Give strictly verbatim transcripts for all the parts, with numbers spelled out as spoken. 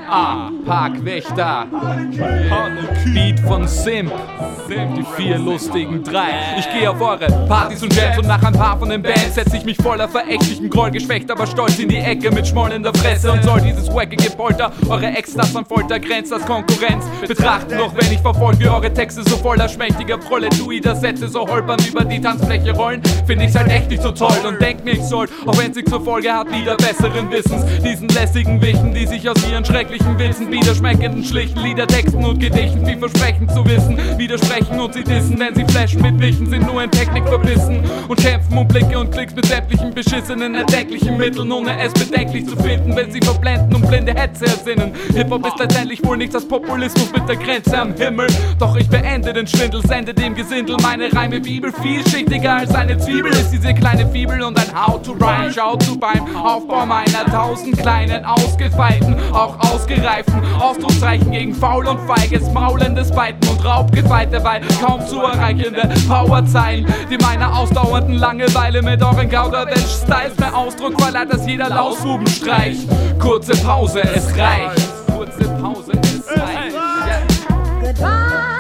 Ah, Parkwächter, Beat von Simp, die vier lustigen drei. Ich gehe auf eure Partys und Jams und nach ein paar von den Bands setz ich mich voller verächtlichen Groll, geschwächt, aber stolz in die Ecke mit Schmoll in der Fresse und soll dieses wackige Polter eure Extras an Folter grenzt als Konkurrenz betrachten. Doch wenn ich verfolge, wie eure Texte so voller schmächtiger Proletuider Sätze so holpern über die Tanzfläche rollen, find ich's halt echt nicht so toll und denk mir, ich soll, auch wenn's sich zur Folge hat, wieder besseren Wissens diesen lässigen Wichten, die sich aus ihren schrecklichen Witzen, widerschmeckenden, schlichten Liedertexten und Gedichten wie versprechen zu wissen, widersprechen und sie dissen, wenn sie flashen mit Wichen, sind nur in Technik verbissen und kämpfen um Blicke und Klicks mit sämtlichen beschissenen, erdenklichen Mitteln, ohne es bedenklich zu finden, wenn sie verblenden und blinde Hetze ersinnen. Hip-Hop ist letztendlich wohl nichts als Populismus mit der Grenze am Himmel, doch ich beende den Schwindel, sende dem Gesindel meine Reime Bibel, vielschichtiger als eine Zwiebel ist diese kleine Fibel und ein How to Rhyme, schau zu beim Aufbau meiner tausend kleinen, ausgefeilten, auch ausgereiften Ausdrucksreichen gegen faul und feiges, maulendes Beiten und Raubgefeite, weil kaum zu erreichende Powerzeilen, die meiner ausdauernden Langeweile mit euren Gauderwelsch-Styles mehr Ausdruck verleiht, dass jeder Lausbuben streicht. Kurze Pause, es reicht. Kurze Pause, es reicht. Yeah.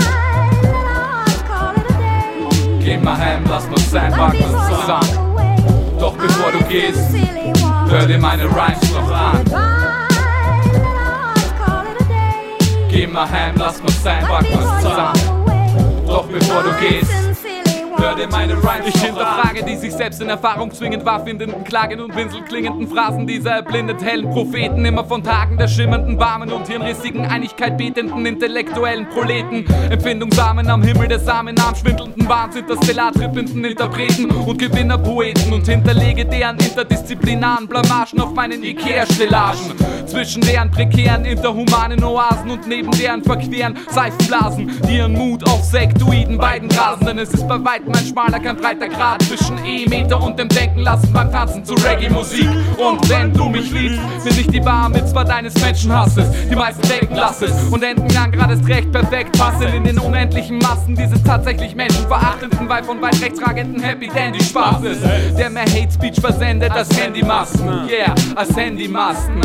Geh mal heim, lass mal sein, packen uns zusammen. Doch bevor du gehst, hör dir meine Rhymes noch an. Geh mal heim, lass mal sein, packen uns zusammen. Doch bevor du gehst, hör dir meine Rhymes. Ich hinterfrage die sich selbst in Erfahrung zwingend wahr findenden, klagen und winselklingenden Phrasen dieser erblindet hellen Propheten, immer von Tagen der schimmernden, warmen und hirnrissigen Einigkeit betenden intellektuellen Proleten, empfindungsamen am Himmel der Samenarm schwindelnden Wahnsinn der stellartrippenden Interpreten und Gewinnerpoeten und hinterlege deren interdisziplinaren Blamagen auf meinen Ikea-Stellagen, zwischen deren prekären interhumanen Oasen und neben deren verqueren Seifenblasen, die ihren Mut auf Sektoiden beiden grasen, denn es ist bei weitem ein schmaler, kein breiter Grad zwischen E-Meter und dem Denken lassen beim Tanzen zu Reggae-Musik. Und wenn du mich liebst, bin ich die Bar Mitzwa deines Menschenhasses, die meisten denken lass es und enden dann gerade erst recht perfekt passen in den unendlichen Massen dieses tatsächlich menschenverachtenden, weil von weit rechtstragenden Happy Dandy Spaßes, der mehr Hate Speech versendet als Handymasten, yeah, als Handymasten.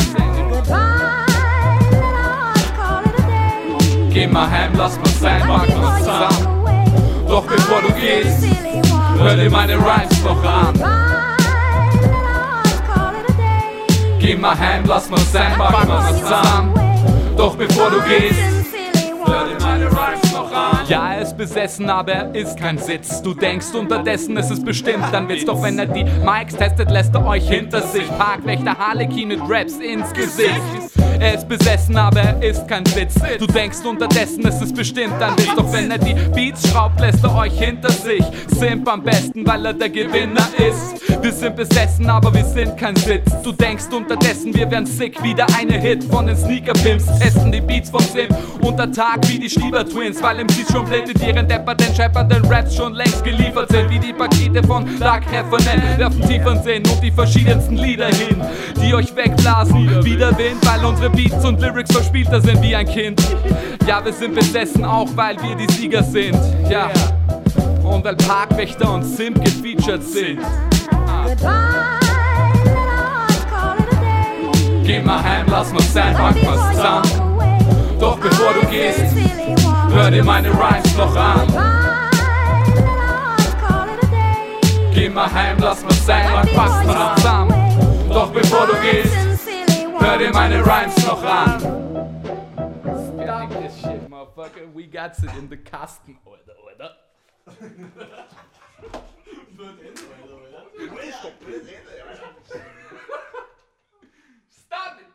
Geh mal heim, lass mal sein, packen uns zusammen. Doch bevor du gehst, hör dir meine Rhymes noch an. Geh mal heim, lass mal sein, packen uns zusammen. Doch bevor du gehst, hör dir meine Rhymes noch an. Ja, er ist besessen, aber er ist kein Sitz. Du denkst unterdessen, es ist bestimmt dann Witz. Doch wenn er die Mics testet, lässt er euch hinter sich. Parkwächter Harlekin mit Raps ins Gesicht. Er ist besessen, aber er ist kein Witz. Du denkst unterdessen, es ist bestimmt ein Witz. Doch wenn er die Beats schraubt, lässt er euch hinter sich. Simp am besten, weil er der Gewinner ist. Wir sind besessen, aber wir sind kein Witz. Du denkst unterdessen, wir wären sick. Wieder eine Hit von den Sneaker-Pimps. Testen die Beats von Simp unter Tag wie die Stieber-Twins. Weil im Beat schon blendet ihren depperten, scheppernden Raps schon längst geliefert sind. Wie die Pakete von Dark Heffernan. Werfen tieferen Sinn und die verschiedensten Lieder hin, die euch wegblasen wie der Wind, weil unsere Beats und Lyrics verspielter sind wie ein Kind. Ja, wir sind besessen, auch weil wir die Sieger sind. Ja, und weil Parkwächter und Simp gefeatured sind. Ah. Geh mal heim, lass mal sein, packen wir's zusammen. Doch bevor du gehst, hör dir meine Rhymes noch an. Geh mal heim, lass mal sein, packen wir's zusammen. Doch bevor du gehst, hör dir meine Rhymes noch an. Stop this shit, motherfucker. We got it in the Kasten, oder, oder? Stop it!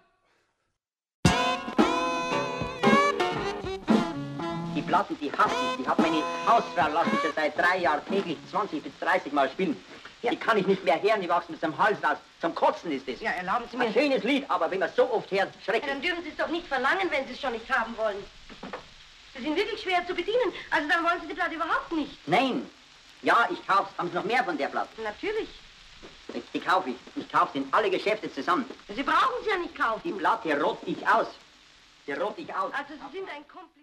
Die Platte, die hasse ich. Die hat meine Hausfrau, lasse ich schon seit drei Jahren täglich zwanzig bis dreißig Mal spielen. Ja. Die kann ich nicht mehr hören, die wachsen mit dem Hals raus. Zum Kotzen ist das. Ja, erlauben Sie mir... Ein schönes Lied, aber wenn man so oft hört, schrecklich. Ja, dann dürfen Sie es doch nicht verlangen, wenn Sie es schon nicht haben wollen. Sie sind wirklich schwer zu bedienen, also dann wollen Sie die Platte überhaupt nicht. Nein. Ja, ich kauf's. Haben Sie noch mehr von der Platte? Natürlich. Die, die kaufe ich. Ich kaufe in alle Geschäfte zusammen. Sie brauchen sie ja nicht kaufen. Die Platte rott ich aus. Die rott ich aus. Also Sie sind ein Kompliz.